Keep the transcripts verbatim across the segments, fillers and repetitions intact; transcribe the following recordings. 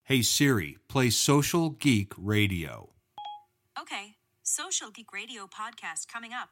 Hey Siri, play Social Geek Radio. Okay, Social Geek Radio podcast coming up.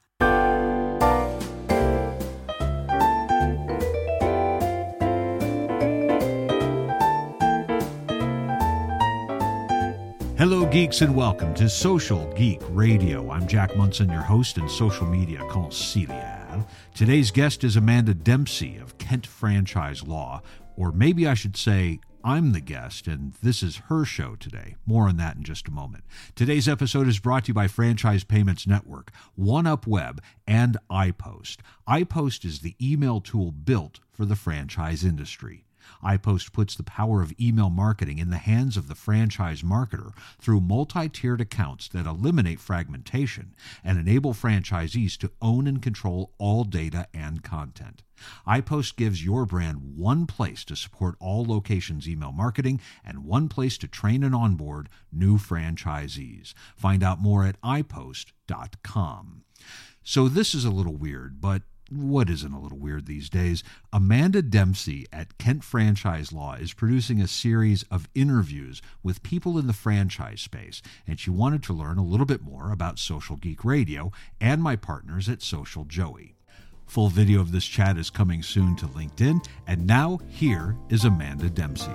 Hello, geeks, and welcome to Social Geek Radio. I'm Jack Munson, your host and social media consigliere. Today's guest is Amanda Dempsey of Kent Franchise Law, or maybe I should say I'm the guest, and this is her show today. More on that in just a moment. Today's episode is brought to you by Franchise Payments Network, OneUp Web, and iPost. iPost is the email tool built for the franchise industry. iPost puts the power of email marketing in the hands of the franchise marketer through multi-tiered accounts that eliminate fragmentation and enable franchisees to own and control all data and content. iPost gives your brand one place to support all locations' email marketing and one place to train and onboard new franchisees. Find out more at i post dot com. So this is a little weird, but what isn't a little weird these days? Amanda Dempsey at Kent Franchise Law is producing a series of interviews with people in the franchise space, and she wanted to learn a little bit more about Social Geek Radio and my partners at Social Joey. Full video of this chat is coming soon to LinkedIn, and now here is Amanda Dempsey.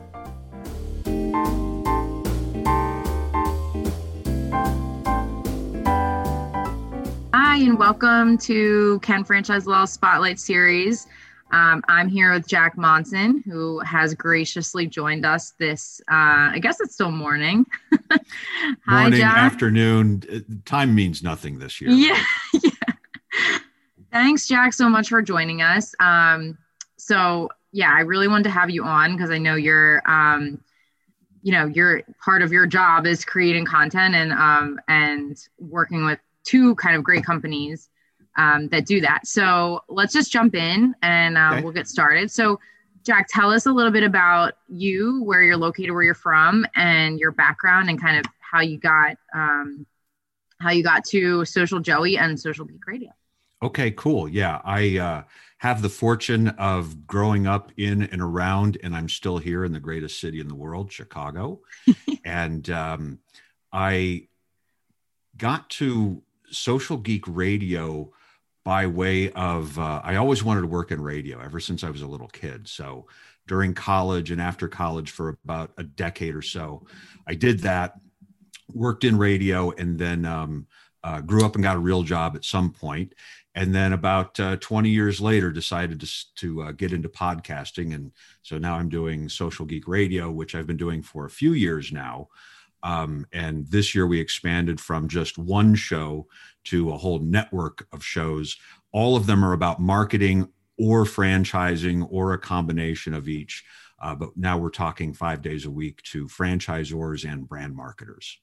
Hi, and welcome to Kent Franchise Law Spotlight Series. Um, I'm here with Jack Monson, who has graciously joined us this, uh, I guess it's still morning. Hi, Morning, Jack. afternoon. Time means nothing this year. Yeah, yeah. Thanks, Jack, so much for joining us. Um, so, yeah, I really wanted to have you on because I know you're, um, you know, you're part of your job is creating content and um, and working with two kind of great companies um, that do that. So let's just jump in and uh, okay. We'll get started. So Jack, tell us a little bit about you, where you're located, where you're from, and your background, and kind of how you got um, how you got to Social Joey and Social Geek Radio. Okay, cool. Yeah, I uh, have the fortune of growing up in and around, and I'm still here in the greatest city in the world, Chicago. and um, I got to Social Geek Radio by way of, uh, I always wanted to work in radio ever since I was a little kid. So during college and after college for about a decade or so, I did that, worked in radio, and then um, uh, grew up and got a real job at some point. And then about uh, twenty years later, decided to, to uh, get into podcasting. And so now I'm doing Social Geek Radio, which I've been doing for a few years now. Um, and this year we expanded from just one show to a whole network of shows. All of them are about marketing or franchising or a combination of each. Uh, but now we're talking five days a week to franchisors and brand marketers.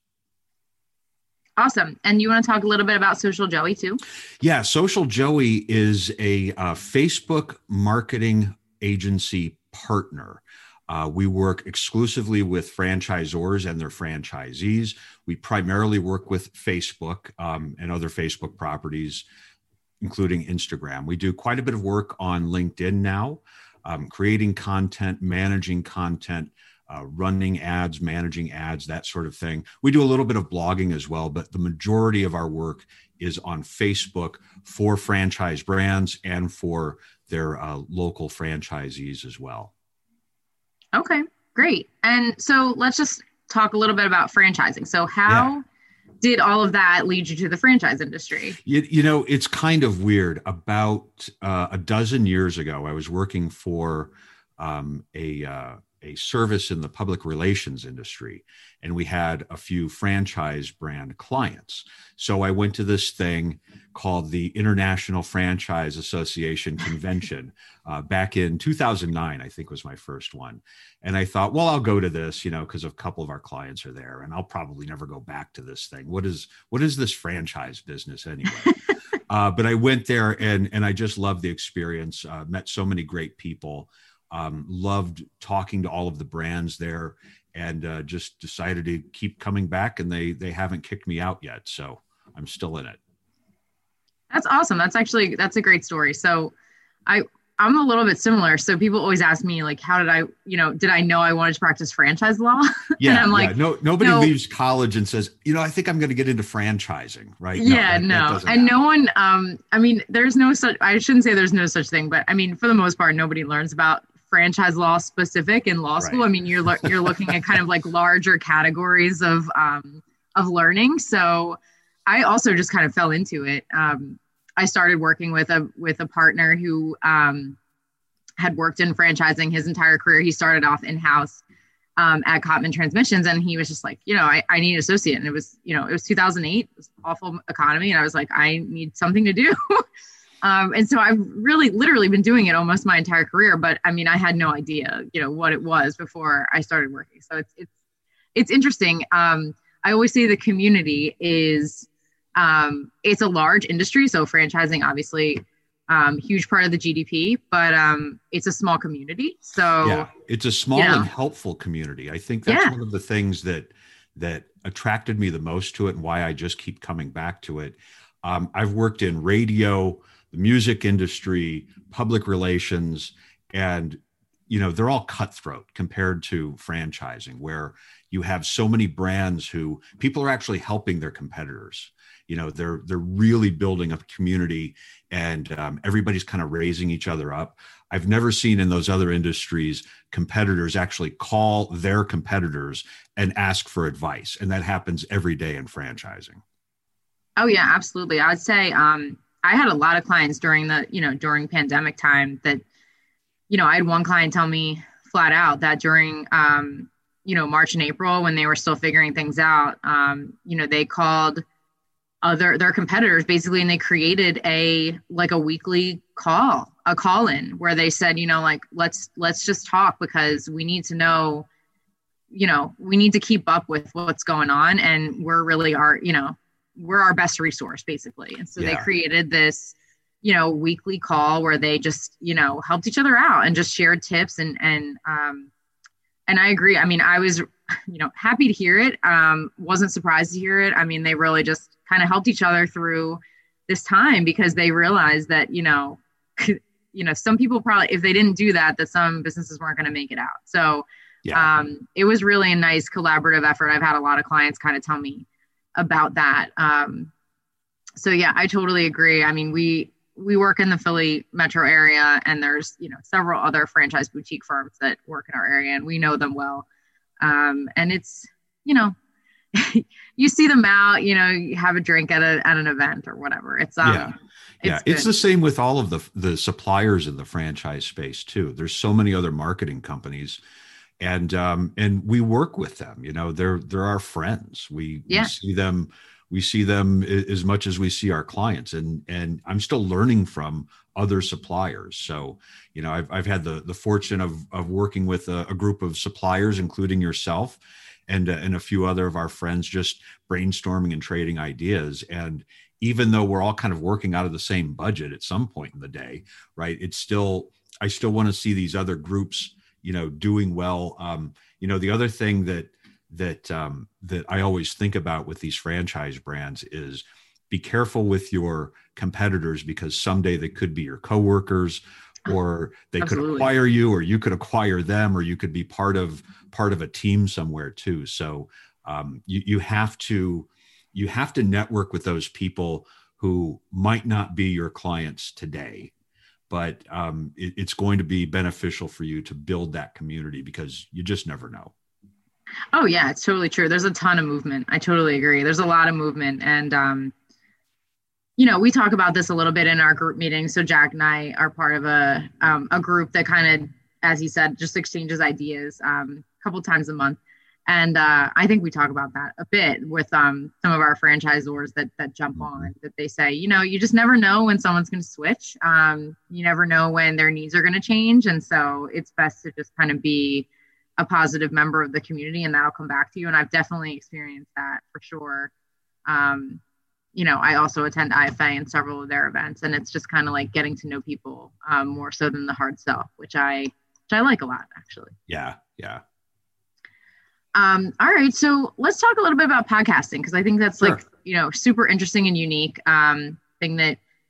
Awesome. And you want to talk a little bit about Social Joey too? Yeah, Social Joey is a uh, Facebook marketing agency partner. Uh, we work exclusively with franchisors and their franchisees. We primarily work with Facebook um, and other Facebook properties, including Instagram. We do quite a bit of work on LinkedIn now, um, creating content, managing content, uh, running ads, managing ads, that sort of thing. We do a little bit of blogging as well, but the majority of our work is on Facebook for franchise brands and for their uh, local franchisees as well. Okay, great. And so let's just talk a little bit about franchising. So how yeah. did all of that lead you to the franchise industry? You, you know, it's kind of weird. About uh, a dozen years ago, I was working for um, a uh, a service in the public relations industry, and we had a few franchise brand clients. So I went to this thing called the International Franchise Association Convention uh, back in two thousand nine, I think was my first one. And I thought, well, I'll go to this, you know, because a couple of our clients are there, and I'll probably never go back to this thing. What is what is this franchise business anyway? uh, but I went there, and and I just loved the experience. Uh, met so many great people. Um, loved talking to all of the brands there, and uh, just decided to keep coming back, and they they haven't kicked me out yet, so I'm still in it. That's awesome. That's actually, that's a great story. So I I'm a little bit similar. So people always ask me like, how did I, you know, did I know I wanted to practice franchise law? Yeah. And I'm like, yeah. No, nobody no. leaves college and says, you know, I think I'm going to get into franchising, right? Yeah, no. That, no. that and happen. no one, um, I mean, there's no such, I shouldn't say there's no such thing, but I mean, for the most part, nobody learns about franchise law specific in law school. Right. I mean, you're, lo- you're looking at kind of like larger categories of, um, of learning. So I also just kind of fell into it. Um, I started working with a, with a partner who, um, had worked in franchising his entire career. He started off in-house um, at Cotman Transmissions. And he was just like, you know, I, I need an associate. And it was, you know, it was two thousand eight, it was an awful economy. And I was like, I need something to do. um, and so I've really literally been doing it almost my entire career. But I mean, I had no idea, you know, what it was before I started working. So it's, it's, it's interesting. Um, I always say the community is, um, it's a large industry. So franchising, obviously, Um, huge part of the G D P, but um, it's a small community. So yeah, it's a small you know, and helpful community. I think that's yeah. one of the things that that attracted me the most to it, and why I just keep coming back to it. Um, I've worked in radio, the music industry, public relations, and you know they're all cutthroat compared to franchising, where you have so many brands who people are actually helping their competitors. You know, they're they're really building a community, and um, everybody's kind of raising each other up. I've never seen in those other industries competitors actually call their competitors and ask for advice, and that happens every day in franchising. Oh yeah, absolutely. I'd say um, I had a lot of clients during the you know during pandemic time that you know I had one client tell me flat out that during um, you know March and April, when they were still figuring things out, um, you know they called other their competitors basically, and they created a like a weekly call, a call in where they said, you know, like, let's let's just talk because we need to know, you know, we need to keep up with what's going on. And we're really our, you know, we're our best resource basically. And so yeah. they created this, you know, weekly call where they just, you know, helped each other out and just shared tips. And, and, um, and I agree. I mean, I was, you know, happy to hear it. Um, wasn't surprised to hear it. I mean, they really just kind of helped each other through this time because they realized that, you know, you know, some people probably, if they didn't do that, that some businesses weren't going to make it out. So yeah. um, it was really a nice collaborative effort. I've had a lot of clients kind of tell me about that. Um, so yeah, I totally agree. I mean, we, we work in the Philly metro area, and there's, you know, several other franchise boutique firms that work in our area, and we know them well. Um, and it's, you know, you see them out, you know, you have a drink at a, at an event or whatever. It's, um, yeah, yeah. It's, it's the same with all of the, the suppliers in the franchise space too. There's so many other marketing companies, and, um, and we work with them, you know, they're, they're our friends. We, yeah. we see them, we see them as much as we see our clients, and, and I'm still learning from other suppliers. So, you know, I've, I've had the, the fortune of, of working with a, a group of suppliers, including yourself and, uh, and a few other of our friends, just brainstorming and trading ideas. And even though we're all kind of working out of the same budget at some point in the day, right, it's still, I still want to see these other groups, you know, doing well. Um, you know, the other thing that, that, um, that I always think about with these franchise brands is be careful with your competitors, because someday they could be your coworkers, or they Absolutely. Could acquire you, or you could acquire them, or you could be part of, part of a team somewhere too. So, um, you, you have to, you have to network with those people who might not be your clients today, but, um, it, it's going to be beneficial for you to build that community, because you just never know. Oh yeah, it's totally true. There's a ton of movement. I totally agree. There's a lot of movement. And, um, you know, we talk about this a little bit in our group meetings. So Jack and I are part of a, um, a group that kind of, as he said, just exchanges ideas, um, a couple times a month. And, uh, I think we talk about that a bit with, um, some of our franchisors that, that jump on, that they say, you know, you just never know when someone's going to switch. Um, you never know when their needs are going to change. And so it's best to just kind of be a positive member of the community, and that'll come back to you. And I've definitely experienced that for sure. Um, you know, I also attend I F A and several of their events, and it's just kind of like getting to know people um, more so than the hard sell, which I, which I like a lot, actually. Yeah. Yeah. Um, all right. So let's talk a little bit about podcasting, because I think that's sure. like, you know, super interesting and unique um, thing that,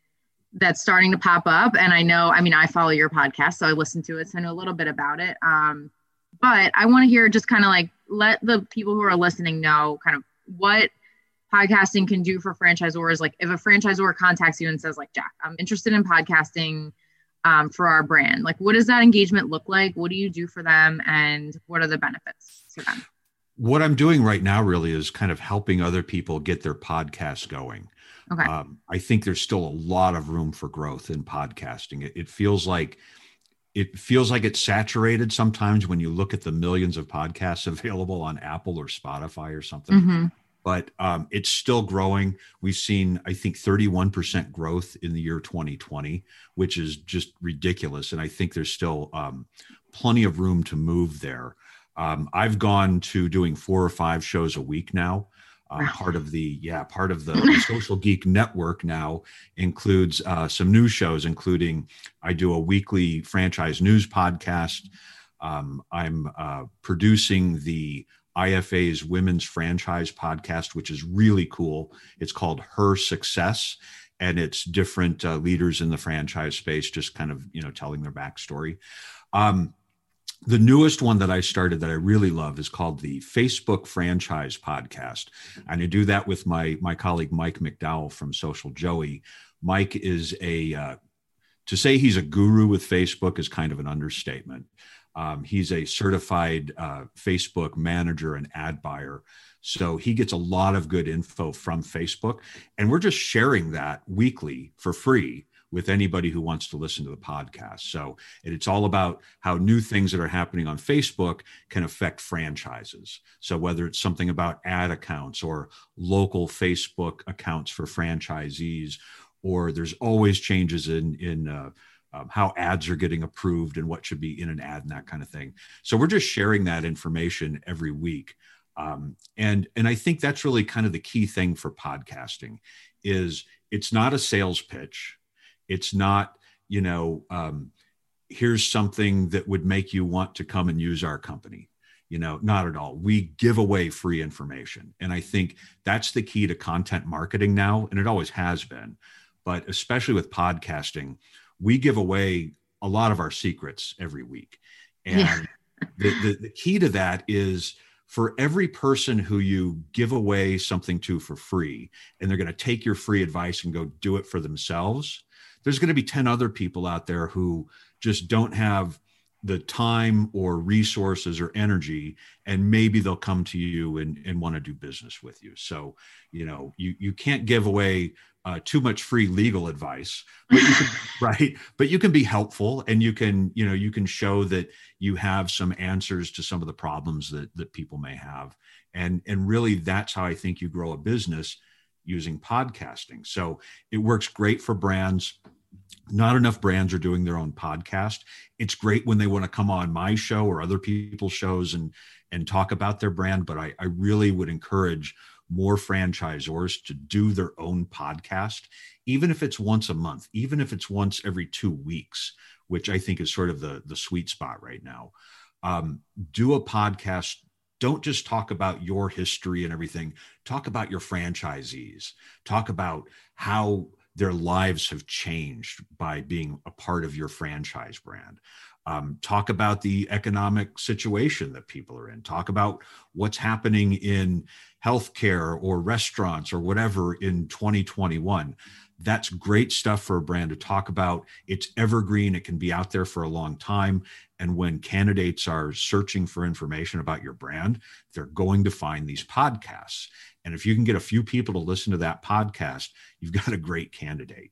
that's starting to pop up. And I know, I mean, I follow your podcast, so I listen to it, so I know a little bit about it. Um, but I want to hear just kind of like let the people who are listening know kind of what podcasting can do for franchisors. Like if a franchisor contacts you and says like, Jack, I'm interested in podcasting um, for our brand, like what does that engagement look like? What do you do for them? And what are the benefits to them? What I'm doing right now really is kind of helping other people get their podcasts going. Okay. Um, I think there's still a lot of room for growth in podcasting. It, it feels like it feels like it's saturated sometimes when you look at the millions of podcasts available on Apple or Spotify or something. Mm-hmm. But um, it's still growing. We've seen, I think, thirty-one percent growth in the year twenty twenty, which is just ridiculous. And I think there's still um, plenty of room to move there. Um, I've gone to doing four or five shows a week now. Uh, Wow. Part of the, yeah, part of the, the Social Geek Network now includes uh, some news shows, including I do a weekly franchise news podcast. Um, I'm uh, producing the I F A's Women's Franchise Podcast, which is really cool. It's called Her Success, and it's different uh, leaders in the franchise space, just kind of, you know, telling their backstory. Um, The newest one that I started that I really love is called the Facebook Franchise Podcast. And I do that with my, my colleague, Mike McDowell from Social Joey. Mike is a, uh, to say he's a guru with Facebook is kind of an understatement. Um, he's a certified uh, Facebook manager and ad buyer. So he gets a lot of good info from Facebook. And we're just sharing that weekly for free with anybody who wants to listen to the podcast. So it's all about how new things that are happening on Facebook can affect franchises. So whether it's something about ad accounts or local Facebook accounts for franchisees, or there's always changes in, in uh, um, how ads are getting approved and what should be in an ad and that kind of thing. So we're just sharing that information every week. Um, and, and I think that's really kind of the key thing for podcasting is it's not a sales pitch. It's not, you know, um, here's something that would make you want to come and use our company. You know, not at all. We give away free information. And I think that's the key to content marketing now. And it always has been. But especially with podcasting, we give away a lot of our secrets every week. And Yeah. the, the, the key to that is for every person who you give away something to for free, and they're going to take your free advice and go do it for themselves, there's going to be ten other people out there who just don't have the time or resources or energy, and maybe they'll come to you and, and want to do business with you. So, you know, you, you can't give away uh, too much free legal advice, but you can, right? But you can be helpful, and you can, you know, you can show that you have some answers to some of the problems that, that people may have. And, and really that's how I think you grow a business, using podcasting. So it works great for brands. Not enough brands are doing their own podcast. It's great when they want to come on my show or other people's shows and, and talk about their brand. But I, I really would encourage more franchisors to do their own podcast, even if it's once a month, even if it's once every two weeks, which I think is sort of the, the sweet spot right now. Um, do a podcast. Don't just talk about your history and everything. Talk about your franchisees. Talk about how their lives have changed by being a part of your franchise brand. Um, talk about the economic situation that people are in. Talk about what's happening in healthcare or restaurants or whatever in twenty twenty-one. That's great stuff for a brand to talk about. It's evergreen. It can be out there for a long time. And when candidates are searching for information about your brand, they're going to find these podcasts. And if you can get a few people to listen to that podcast, you've got a great candidate.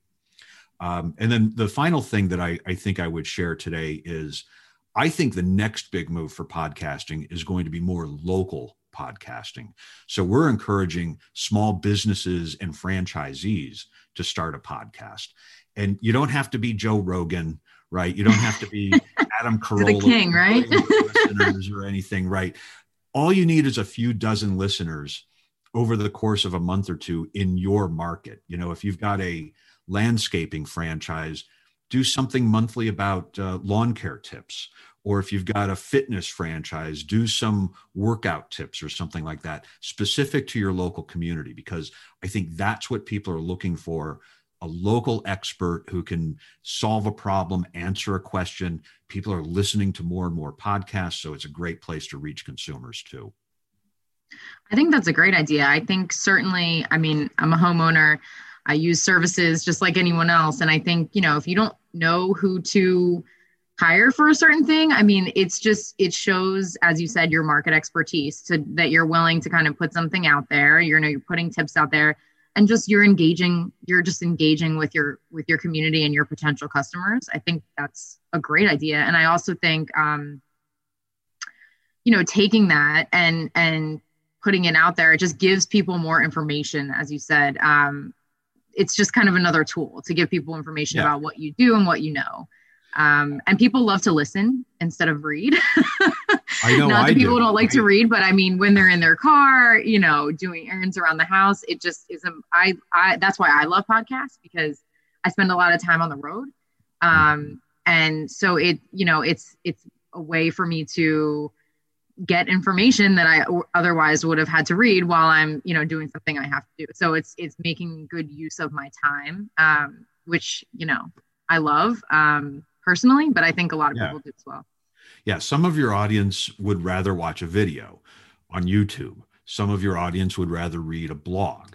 Um, and then the final thing that I, I think I would share today is I think the next big move for podcasting is going to be more local podcasting. So we're encouraging small businesses and franchisees to start a podcast. And you don't have to be Joe Rogan, right? You don't have to be Adam Carolla, the king, right? listeners or anything, right? All you need is a few dozen listeners over the course of a month or two in your market. You know, if you've got a landscaping franchise, do something monthly about uh, lawn care tips. Or if you've got a fitness franchise, do some workout tips or something like that, specific to your local community, because I think that's what people are looking for. a local expert who can solve a problem, answer a question. People are listening to more and more podcasts, so it's a great place to reach consumers too. I think that's a great idea. I think certainly, I mean, I'm a homeowner. I use services just like anyone else. And I think, you know, if you don't know who to hire for a certain thing, I mean, it's just, it shows, as you said, your market expertise, to that you're willing to kind of put something out there. You know, you're putting tips out there, and just you're engaging, you're just engaging with your, with your community and your potential customers. I think that's a great idea. And I also think, um, you know, taking that and, and putting it out there, it just gives people more information. As you said, um, it's just kind of another tool to give people information yeah. about what you do and what you know. Um, and people love to listen instead of read. I know. Not that I people do. don't like I, to read, but I mean, when they're in their car, you know, doing errands around the house, it just is. A, I, I, that's why I love podcasts, because I spend a lot of time on the road. Um, and so it, you know, it's, it's a way for me to get information that I otherwise would have had to read while I'm, you know, doing something I have to do. So it's, it's making good use of my time, um, which, you know, I love, um, personally, but I think a lot of yeah. people do as well. Yeah. Some of your audience would rather watch a video on YouTube. Some of your audience would rather read a blog.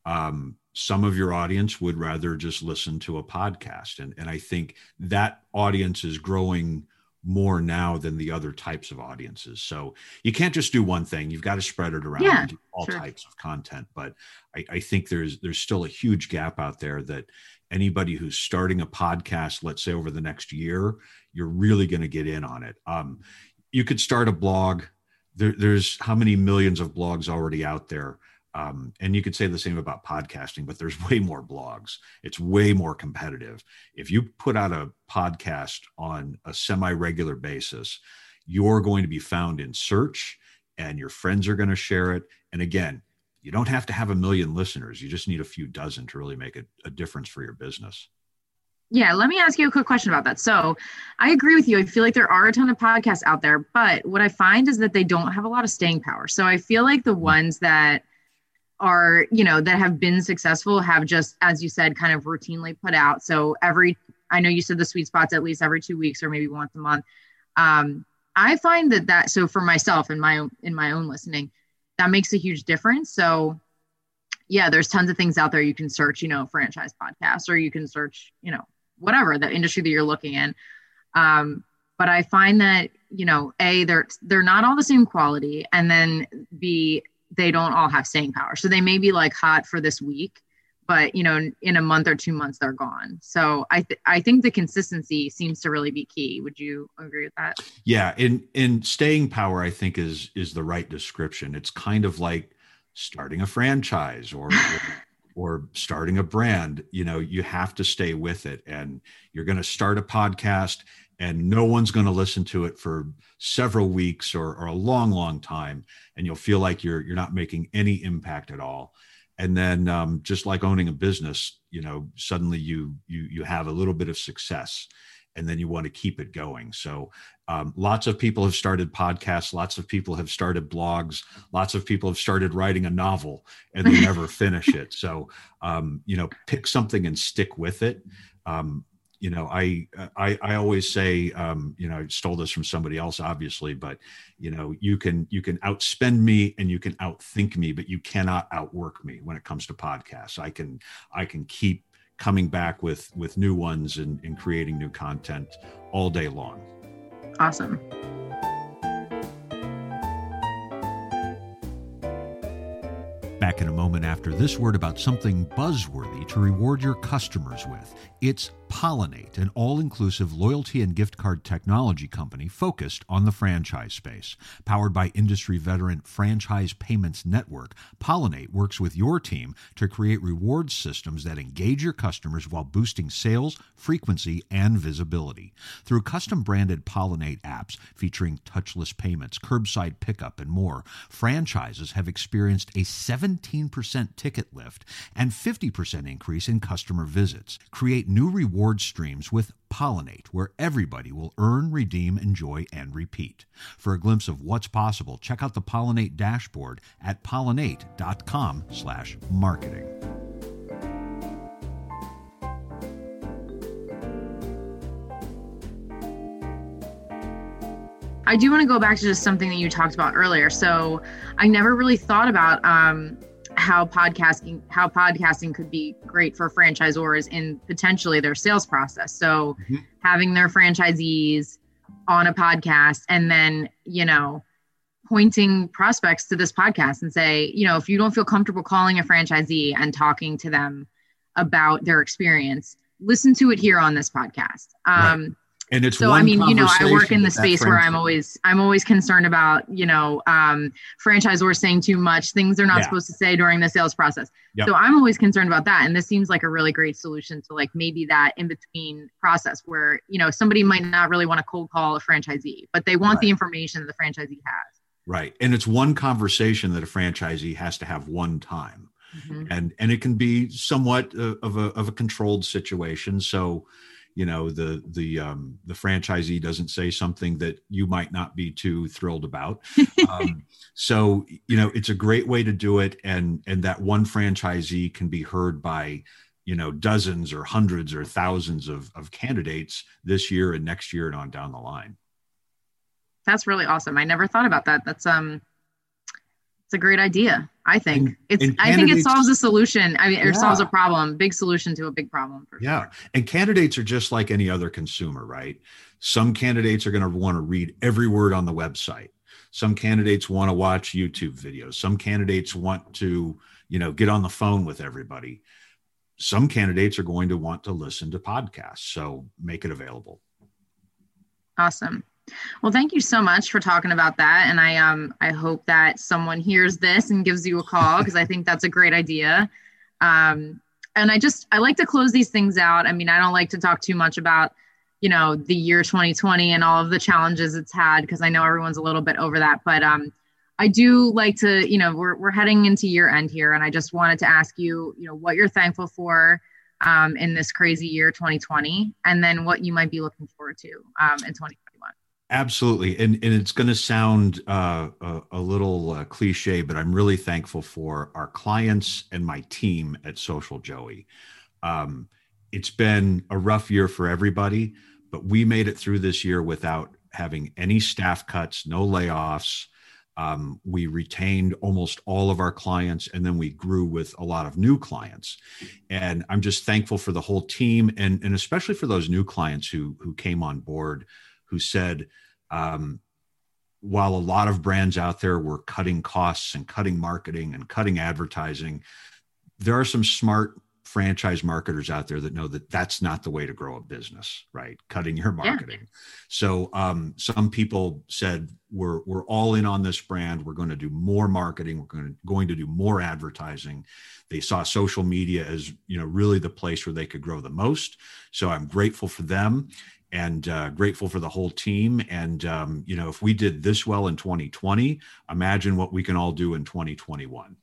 Um, some of your audience would rather just listen to a podcast. And, and I think that audience is growing more now than the other types of audiences. So you can't just do one thing. You've got to spread it around yeah, and do all sure. types of content. But I, I think there's there's still a huge gap out there that anybody who's starting a podcast, let's say over the next year, you're really going to get in on it. Um, you could start a blog. There, there's how many millions of blogs already out there. Um, and you could say the same about podcasting, but there's way more blogs. It's way more competitive. If you put out a podcast on a semi-regular basis, you're going to be found in search, and your friends are going to share it. And again, you don't have to have a million listeners. You just need a few dozen to really make a, a difference for your business. Yeah, let me ask you a quick question about that. So I agree with you. I feel like there are a ton of podcasts out there, but what I find is that they don't have a lot of staying power. So I feel like the ones that are, you know, that have been successful have just, as you said, kind of routinely put out. So every, I know you said the sweet spot's at least every two weeks or maybe once a month. Um, I find that that, so for myself in my own, in my own listening, that makes a huge difference. So yeah, there's tons of things out there. You can search, you know, franchise podcasts, or you can search, you know, whatever the industry that you're looking in. Um, but I find that, you know, A, they're, they're not all the same quality. And then B, they don't all have staying power. So they may be like hot for this week, but you know, in a month or two months, they're gone. So I th- I think the consistency seems to really be key. Would you agree with that? Yeah. In, in staying power, I think is, is the right description. It's kind of like starting a franchise or, or, or starting a brand. You know, you have to stay with it, and you're going to start a podcast and no one's going to listen to it for several weeks or, or a long, long time. And you'll feel like you're, you're not making any impact at all. And then um, just like owning a business, you know, suddenly you, you, you have a little bit of success, and then you want to keep it going. So um, lots of people have started podcasts. Lots of people have started blogs. Lots of people have started writing a novel and they never finish it. So, um, you know, pick something and stick with it. Um, You know, I, I, I always say, um, you know, I stole this from somebody else, obviously, but, you know, you can, you can outspend me and you can outthink me, but you cannot outwork me when it comes to podcasts. I can, I can keep coming back with, with new ones and, and creating new content all day long. Awesome. Back in a moment after this word about something buzzworthy to reward your customers with. It's Pollinate, an all-inclusive loyalty and gift card technology company focused on the franchise space. Powered by industry veteran Franchise Payments Network, Pollinate works with your team to create reward systems that engage your customers while boosting sales, frequency, and visibility. Through custom-branded Pollinate apps featuring touchless payments, curbside pickup, and more, franchises have experienced a seventeen percent ticket lift and fifty percent increase in customer visits. Create new reward streams with Pollinate, where everybody will earn, redeem, enjoy, and repeat. For a glimpse of what's possible, check out the Pollinate dashboard at pollinate dot com slash marketing. I do want to go back to just something that you talked about earlier. So I never really thought about um, how podcasting how podcasting could be great for franchisors in potentially their sales process. So mm-hmm. having their franchisees on a podcast and then, you know, pointing prospects to this podcast and say, you know, if you don't feel comfortable calling a franchisee and talking to them about their experience, listen to it here on this podcast. Um, right. And it's so, one I mean, you know, I work in the that space that where I'm always, I'm always concerned about, you know, um, franchisors saying too much, things they're not yeah. supposed to say during the sales process. Yep. So I'm always concerned about that. And this seems like a really great solution to like maybe that in between process where, you know, somebody might not really want to cold call a franchisee, but they want right. the information that the franchisee has. Right. And it's one conversation that a franchisee has to have one time. Mm-hmm. And, and it can be somewhat uh, of a, of a controlled situation. So, you know, the, the, um, the franchisee doesn't say something that you might not be too thrilled about. Um, so, you know, it's a great way to do it. And, and that one franchisee can be heard by, you know, dozens or hundreds or thousands of, of candidates this year and next year and on down the line. That's really awesome. I never thought about that. That's, um, it's a great idea. I think and, it's, and I think it solves a solution. I mean, it yeah. solves a problem, big solution to a big problem. For yeah. Sure. And candidates are just like any other consumer, right? Some candidates are going to want to read every word on the website. Some candidates want to watch YouTube videos. Some candidates want to, you know, get on the phone with everybody. Some candidates are going to want to listen to podcasts. So make it available. Awesome. Well, thank you so much for talking about that. And I um I hope that someone hears this and gives you a call because I think that's a great idea. Um, and I just, I like to close these things out. I mean, I don't like to talk too much about, you know, the year twenty twenty and all of the challenges it's had because I know everyone's a little bit over that. But um, I do like to, you know, we're we're heading into year end here. And I just wanted to ask you, you know, what you're thankful for um, in this crazy year twenty twenty and then what you might be looking forward to um, in twenty twenty-one. Absolutely. And, and it's going to sound uh, a, a little uh, cliche, but I'm really thankful for our clients and my team at Social Joey. Um, it's been a rough year for everybody, but we made it through this year without having any staff cuts, no layoffs. Um, we retained almost all of our clients, and then we grew with a lot of new clients. And I'm just thankful for the whole team, and, and especially for those new clients who, who came on board, who said, um, while a lot of brands out there were cutting costs and cutting marketing and cutting advertising, there are some smart franchise marketers out there that know that that's not the way to grow a business, right? Cutting your marketing. Yeah. So um, some people said, we're, we're all in on this brand. We're going to do more marketing. We're going to, going to do more advertising. They saw social media as, you know, really the place where they could grow the most. So I'm grateful for them. And uh, grateful for the whole team. And, um, you know, if we did this well in twenty twenty, imagine what we can all do in twenty twenty-one.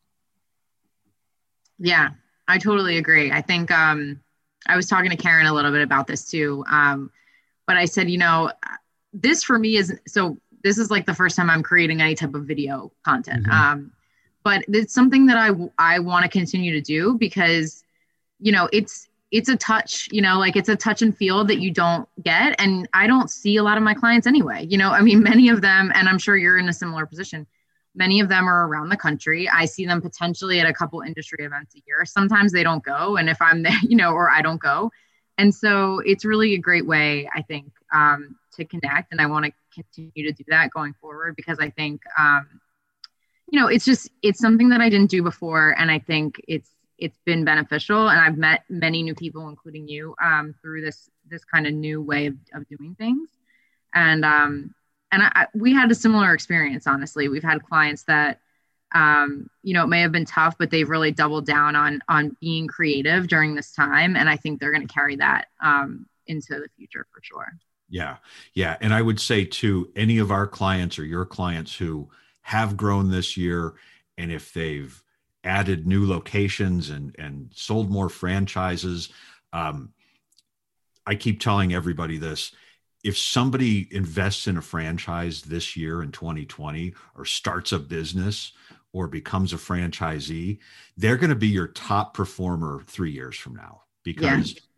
Yeah, I totally agree. I think um, I was talking to Karen a little bit about this too. Um, but I said, you know, this for me is, so this is like the first time I'm creating any type of video content. Mm-hmm. Um, but it's something that I, I want to continue to do because, you know, it's, it's a touch, you know, like it's a touch and feel that you don't get. And I don't see a lot of my clients anyway, you know, I mean, many of them, and I'm sure you're in a similar position, many of them are around the country. I see them potentially at a couple industry events a year. Sometimes they don't go. And if I'm there, you know, or I don't go. And so it's really a great way, I think, um, to connect. And I want to continue to do that going forward because I think, um, you know, it's just, it's something that I didn't do before. And I think it's, it's been beneficial. And I've met many new people, including you, um, through this, this kind of new way of, of doing things. And, um, and I, we had a similar experience, honestly. We've had clients that, um, you know, it may have been tough, but they've really doubled down on, on being creative during this time. And I think they're going to carry that, um, into the future for sure. Yeah. Yeah. And I would say to any of our clients or your clients who have grown this year, and if they've added new locations and, and sold more franchises. Um, I keep telling everybody this, if somebody invests in a franchise this year in twenty twenty or starts a business or becomes a franchisee, they're going to be your top performer three years from now because yeah.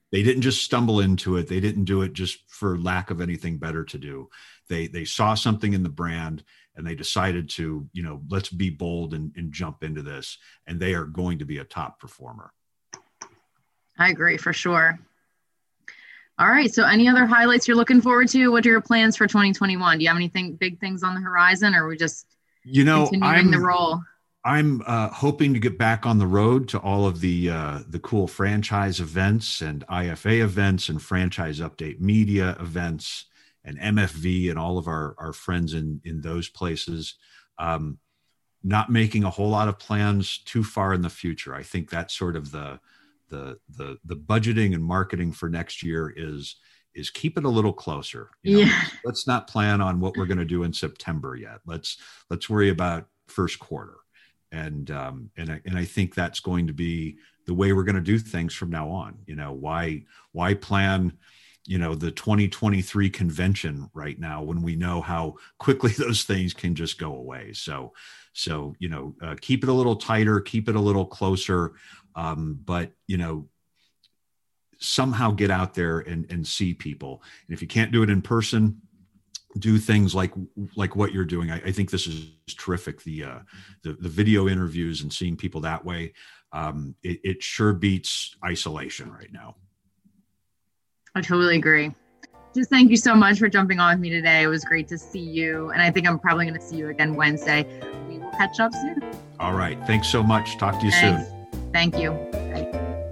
They didn't just stumble into it. They didn't do it just for lack of anything better to do. They they saw something in the brand and they decided to, you know, let's be bold and, and jump into this. And they are going to be a top performer. I agree for sure. All right. So any other highlights you're looking forward to? What are your plans for twenty twenty-one? Do you have anything, big things on the horizon, or are we just you know, continuing I'm, the role? I'm uh, hoping to get back on the road to all of the uh, the cool franchise events and I F A events and Franchise Update Media events and M F V and all of our, our friends in, in those places. Um, not making a whole lot of plans too far in the future. I think that's sort of the the the the budgeting and marketing for next year is is keep it a little closer. You know, Yeah. Let's not plan on what we're going to do in September yet. Let's let's worry about first quarter. And um, and I, and I think that's going to be the way we're going to do things from now on. You know, why why plan, you know, the twenty twenty-three convention right now when we know how quickly those things can just go away. So so you know, uh, keep it a little tighter, keep it a little closer, um, but you know, somehow get out there and and see people. And if you can't do it in person, do things like like what you're doing. I, I think this is terrific. The, uh, the the video interviews and seeing people that way, um, it, it sure beats isolation right now. I totally agree. Just thank you so much for jumping on with me today. It was great to see you, and I think I'm probably going to see you again Wednesday. We will catch up soon. All right. Thanks so much. Talk to you Thanks. soon. Thank you. Bye.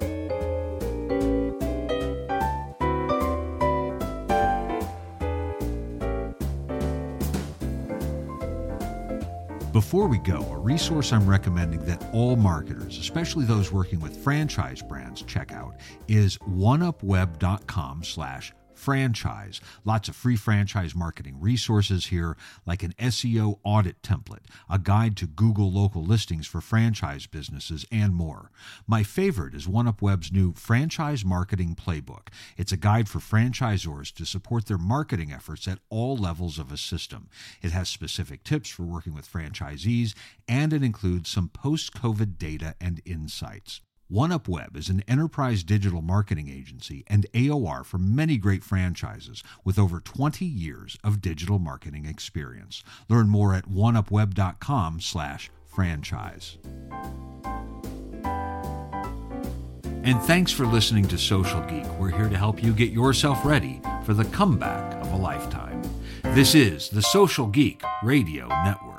Before we go, a resource I'm recommending that all marketers, especially those working with franchise brands, check out is oneupweb.com slash franchise. Lots of free franchise marketing resources here, like an S E O audit template, a guide to Google local listings for franchise businesses, and more. My favorite is OneUpWeb's new Franchise Marketing Playbook. It's a guide for franchisors to support their marketing efforts at all levels of a system. It has specific tips for working with franchisees, and it includes some post-COVID data and insights. OneUpWeb is an enterprise digital marketing agency and A O R for many great franchises with over twenty years of digital marketing experience. Learn more at oneupweb.com slash franchise. And thanks for listening to Social Geek. We're here to help you get yourself ready for the comeback of a lifetime. This is the Social Geek Radio Network.